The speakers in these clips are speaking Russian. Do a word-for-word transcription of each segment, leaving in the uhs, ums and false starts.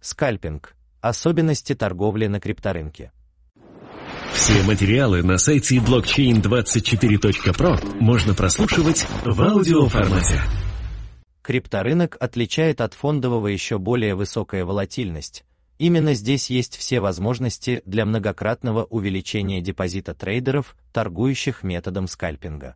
Скальпинг. Особенности торговли на крипторынке. Все материалы на сайте блокчейн двадцать четыре точка про можно прослушивать в аудиоформате. Крипторынок отличает от фондового еще более высокая волатильность. Именно здесь есть все возможности для многократного увеличения депозита трейдеров, торгующих методом скальпинга.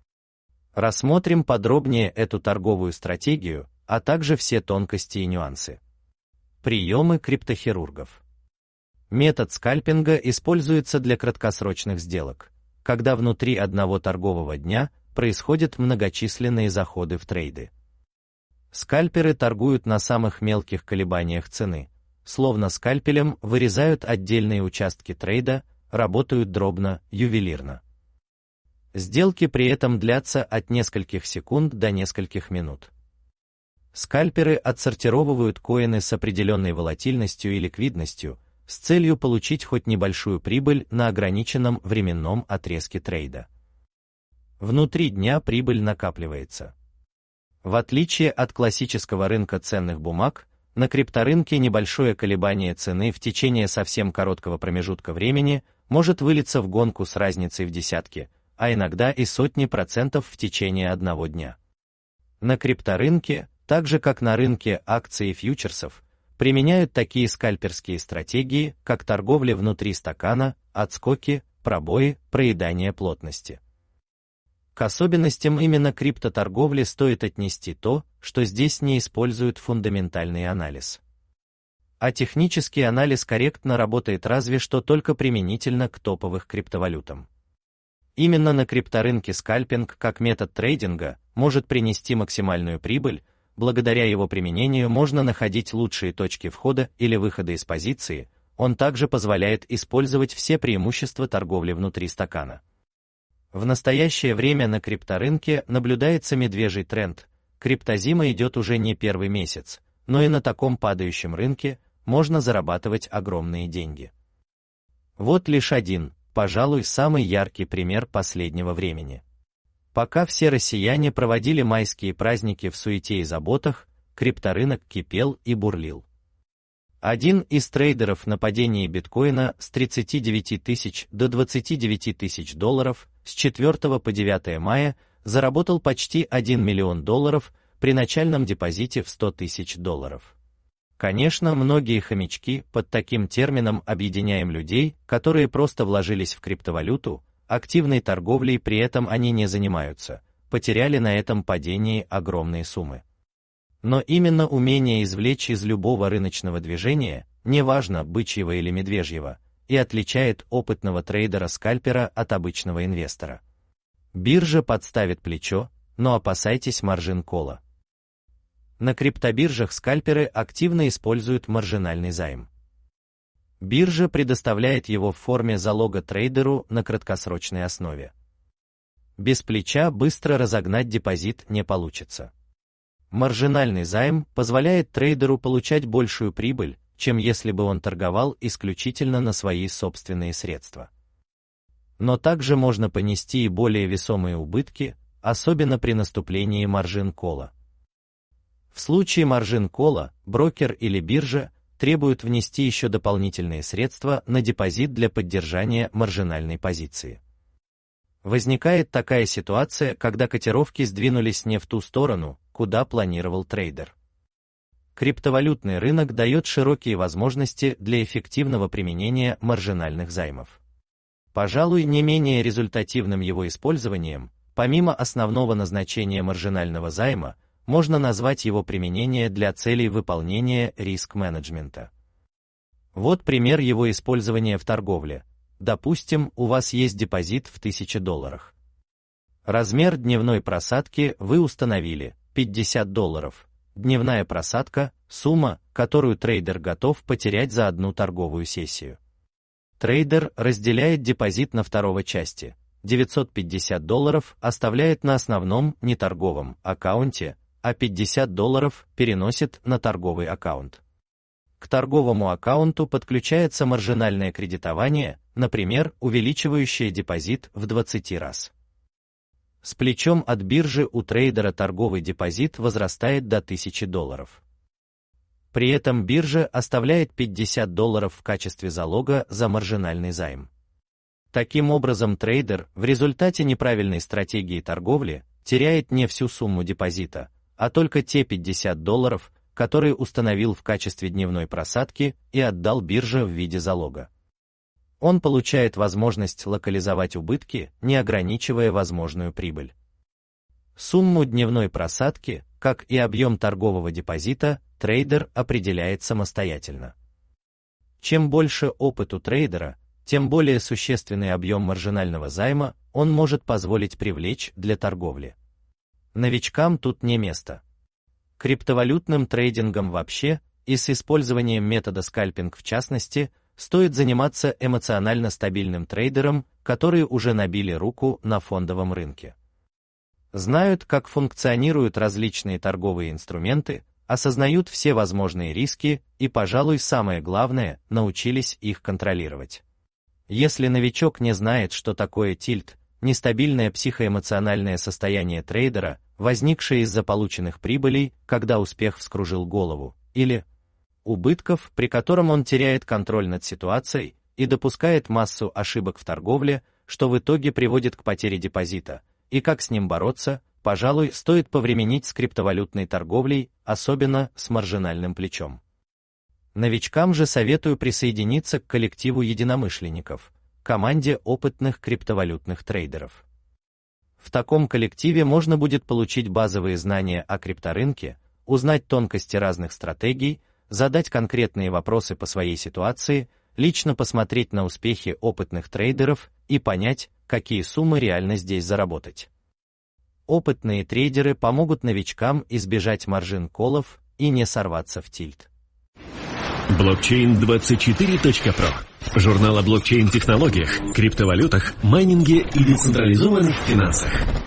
Рассмотрим подробнее эту торговую стратегию, а также все тонкости и нюансы. Приемы криптохирургов. Метод скальпинга используется для краткосрочных сделок, когда внутри одного торгового дня происходят многочисленные заходы в трейды. Скальперы торгуют на самых мелких колебаниях цены, словно скальпелем вырезают отдельные участки трейда, работают дробно, ювелирно. Сделки при этом длятся от нескольких секунд до нескольких минут. Скальперы отсортировывают коины с определенной волатильностью и ликвидностью с целью получить хоть небольшую прибыль на ограниченном временном отрезке трейда. Внутри дня прибыль накапливается. В отличие от классического рынка ценных бумаг, на крипторынке небольшое колебание цены в течение совсем короткого промежутка времени может вылиться в гонку с разницей в десятки, а иногда и сотни процентов в течение одного дня. На крипторынке, так же как на рынке акций и фьючерсов, применяют такие скальперские стратегии, как торговля внутри стакана, отскоки, пробои, проедание плотности. К особенностям именно криптоторговли стоит отнести то, что здесь не используют фундаментальный анализ. А технический анализ корректно работает разве что только применительно к топовых криптовалютам. Именно на крипторынке скальпинг как метод трейдинга может принести максимальную прибыль. Благодаря его применению можно находить лучшие точки входа или выхода из позиции, он также позволяет использовать все преимущества торговли внутри стакана. В настоящее время на крипторынке наблюдается медвежий тренд, криптозима идет уже не первый месяц, но и на таком падающем рынке можно зарабатывать огромные деньги. Вот лишь один, пожалуй, самый яркий пример последнего времени. Пока все россияне проводили майские праздники в суете и заботах, крипторынок кипел и бурлил. Один из трейдеров на падении биткоина с тридцати девяти тысяч до двадцати девяти тысяч долларов с четвёртого по девятое мая заработал почти один миллион долларов при начальном депозите в сто тысяч долларов. Конечно, многие хомячки, под таким термином объединяем людей, которые просто вложились в криптовалюту, активной торговлей при этом они не занимаются, потеряли на этом падении огромные суммы. Но именно умение извлечь из любого рыночного движения, неважно бычьего или медвежьего, и отличает опытного трейдера-скальпера от обычного инвестора. Биржа подставит плечо, но опасайтесь маржин-кола. На криптобиржах скальперы активно используют маржинальный займ. Биржа предоставляет его в форме залога трейдеру на краткосрочной основе. Без плеча быстро разогнать депозит не получится. Маржинальный займ позволяет трейдеру получать большую прибыль, чем если бы он торговал исключительно на свои собственные средства. Но также можно понести и более весомые убытки, особенно при наступлении маржин-кола. В случае маржин-кола брокер или биржа требуют внести еще дополнительные средства на депозит для поддержания маржинальной позиции. Возникает такая ситуация, когда котировки сдвинулись не в ту сторону, куда планировал трейдер. Криптовалютный рынок дает широкие возможности для эффективного применения маржинальных займов. Пожалуй, не менее результативным его использованием, помимо основного назначения маржинального займа, можно назвать его применение для целей выполнения риск-менеджмента. Вот пример его использования в торговле. Допустим, у вас есть депозит в тысяче долларах. Размер дневной просадки вы установили пятьдесят долларов. Дневная просадка – сумма, которую трейдер готов потерять за одну торговую сессию. Трейдер разделяет депозит на второго части. девятьсот пятьдесят долларов оставляет на основном неторговом аккаунте, а пятьдесят долларов переносит на торговый аккаунт. К торговому аккаунту подключается маржинальное кредитование, например, увеличивающее депозит в двадцать раз. С плечом от биржи у трейдера торговый депозит возрастает до тысячи долларов. При этом биржа оставляет пятьдесят долларов в качестве залога за маржинальный займ. Таким образом, трейдер в результате неправильной стратегии торговли теряет не всю сумму депозита, а только те пятьдесят долларов, которые установил в качестве дневной просадки и отдал бирже в виде залога. Он получает возможность локализовать убытки, не ограничивая возможную прибыль. Сумму дневной просадки, как и объем торгового депозита, трейдер определяет самостоятельно. Чем больше опыт у трейдера, тем более существенный объем маржинального займа он может позволить привлечь для торговли. Новичкам тут не место. Криптовалютным трейдингом вообще, и с использованием метода скальпинг в частности, стоит заниматься эмоционально стабильным трейдерам, которые уже набили руку на фондовом рынке. Знают, как функционируют различные торговые инструменты, осознают все возможные риски и, пожалуй, самое главное, научились их контролировать. Если новичок не знает, что такое тильт, нестабильное психоэмоциональное состояние трейдера, возникшее из-за полученных прибылей, когда успех вскружил голову, или убытков, при котором он теряет контроль над ситуацией и допускает массу ошибок в торговле, что в итоге приводит к потере депозита, и как с ним бороться, пожалуй, стоит повременить с криптовалютной торговлей, особенно с маржинальным плечом. Новичкам же советую присоединиться к коллективу единомышленников, команде опытных криптовалютных трейдеров. В таком коллективе можно будет получить базовые знания о крипторынке, узнать тонкости разных стратегий, задать конкретные вопросы по своей ситуации, лично посмотреть на успехи опытных трейдеров и понять, какие суммы реально здесь заработать. Опытные трейдеры помогут новичкам избежать маржин-коллов и не сорваться в тильт. блокчейн двадцать четыре точка про. Журнал о блокчейн-технологиях, криптовалютах, майнинге и децентрализованных финансах.